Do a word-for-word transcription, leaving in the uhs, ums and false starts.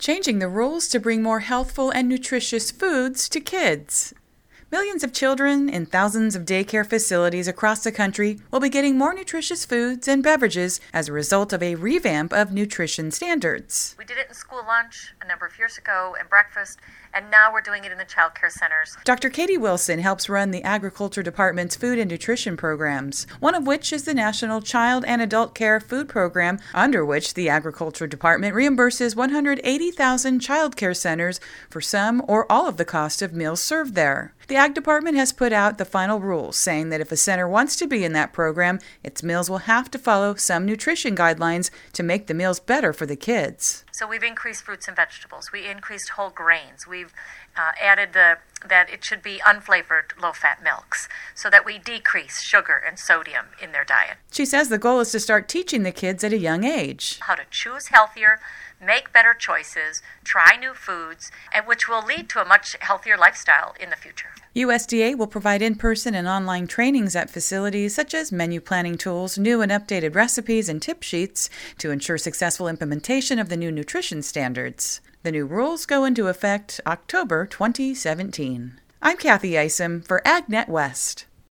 Changing the rules to bring more healthful and nutritious foods to kids. Millions of children in thousands of daycare facilities across the country will be getting more nutritious foods and beverages as a result of a revamp of nutrition standards. We did it in school lunch a number of years ago and breakfast, and now we're doing it in the child care centers. Doctor Katie Wilson helps run the Agriculture Department's food and nutrition programs, one of which is the National Child and Adult Care Food Program, under which the Agriculture Department reimburses one hundred eighty thousand child care centers for some or all of the cost of meals served there. The Ag Department has put out the final rules, saying that if a center wants to be in that program, its meals will have to follow some nutrition guidelines to make the meals better for the kids. So we've increased fruits and vegetables. We increased whole grains. We've uh, added the that it should be unflavored low-fat milks so that we decrease sugar and sodium in their diet. She says the goal is to start teaching the kids at a young age how to choose healthier, make better choices, try new foods, and which will lead to a much healthier lifestyle in the future. U S D A will provide in-person and online trainings at facilities such as menu planning tools, new and updated recipes, and tip sheets to ensure successful implementation of the new nutrition standards. The new rules go into effect October twenty seventeen. I'm Kathy Isom for AgNet West.